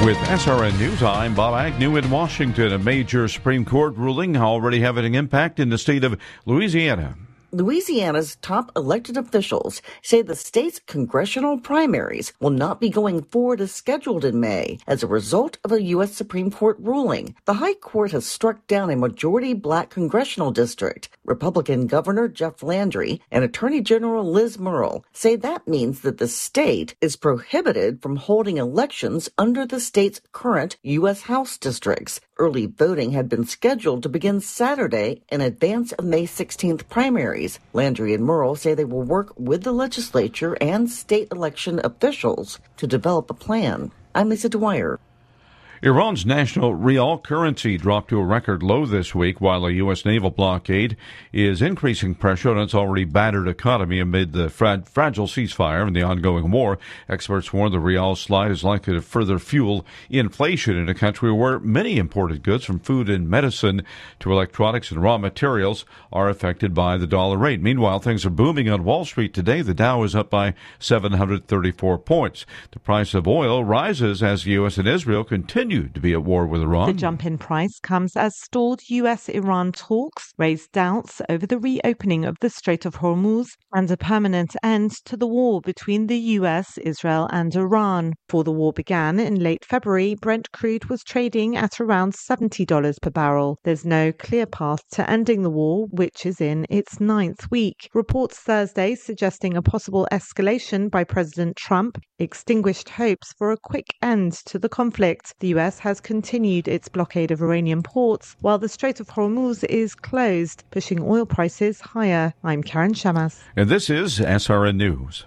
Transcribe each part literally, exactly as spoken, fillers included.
With S R N News, I'm Bob Agnew in Washington. A major Supreme Court ruling already having an impact in the state of Louisiana. Louisiana's top elected officials say the state's congressional primaries will not be going forward as scheduled in May as a result of a U S Supreme Court ruling. The High Court has struck down a majority black congressional district. Republican Governor Jeff Landry and Attorney General Liz Murrill say that means that the state is prohibited from holding elections under the state's current U S House districts. Early voting had been scheduled to begin Saturday in advance of May sixteenth primaries. Landry and Murrill say they will work with the legislature and state election officials to develop a plan. I'm Lisa Dwyer. Iran's national rial currency dropped to a record low this week while a U S naval blockade is increasing pressure on its already battered economy amid the fra- fragile ceasefire and the ongoing war. Experts warn the rial slide is likely to further fuel inflation in a country where many imported goods from food and medicine to electronics and raw materials are affected by the dollar rate. Meanwhile, things are booming on Wall Street today. The Dow is up by seven hundred thirty-four points. The price of oil rises as the U S and Israel continue to be at war with Iran. The jump in price comes as stalled U S Iran talks raise doubts over the reopening of the Strait of Hormuz and a permanent end to the war between the U S, Israel and Iran. Before the war began in late February, Brent crude was trading at around seventy dollars per barrel. There's no clear path to ending the war, which is in its ninth week. Reports Thursday suggesting a possible escalation by President Trump extinguished hopes for a quick end to the conflict. The U S has continued its blockade of Iranian ports, while the Strait of Hormuz is closed, pushing oil prices higher. I'm Karen Shamas. And this is S R N News.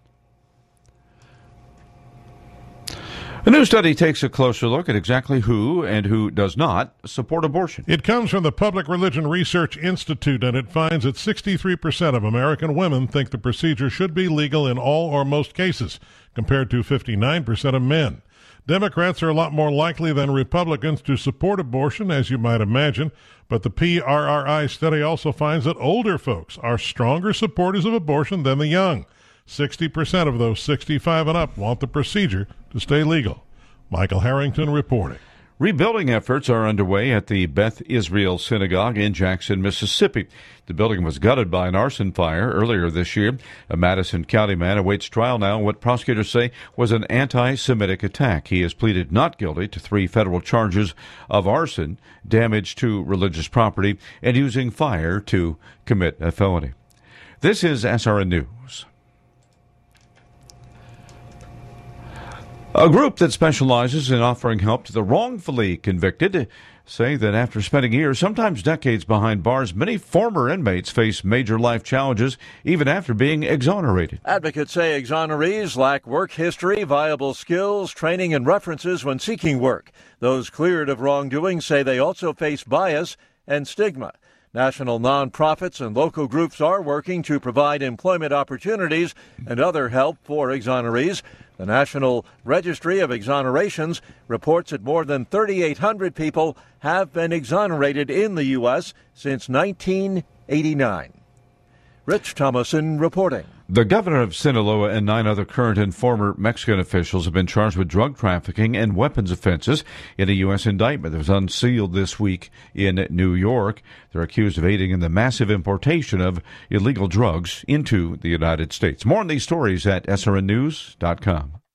A new study takes a closer look at exactly who and who does not support abortion. It comes from the Public Religion Research Institute, and it finds that sixty-three percent of American women think the procedure should be legal in all or most cases, compared to fifty-nine percent of men. Democrats are a lot more likely than Republicans to support abortion, as you might imagine, but the P R R I study also finds that older folks are stronger supporters of abortion than the young. sixty percent of those sixty-five and up want the procedure to stay legal. Michael Harrington reporting. Rebuilding efforts are underway at the Beth Israel Synagogue in Jackson, Mississippi. The building was gutted by an arson fire earlier this year. A Madison County man awaits trial now on what prosecutors say was an anti-Semitic attack. He has pleaded not guilty to three federal charges of arson, damage to religious property, and using fire to commit a felony. This is S R N News. A group that specializes in offering help to the wrongfully convicted say that after spending years, sometimes decades behind bars, many former inmates face major life challenges even after being exonerated. Advocates say exonerees lack work history, viable skills, training, and references when seeking work. Those cleared of wrongdoing say they also face bias and stigma. National nonprofits and local groups are working to provide employment opportunities and other help for exonerees. The National Registry of Exonerations reports that more than thirty-eight hundred people have been exonerated in the U S since nineteen eighty-nine. Rich Thomason reporting. The governor of Sinaloa and nine other current and former Mexican officials have been charged with drug trafficking and weapons offenses in a U S indictment that was unsealed this week in New York. They're accused of aiding in the massive importation of illegal drugs into the United States. More on these stories at S R N news dot com.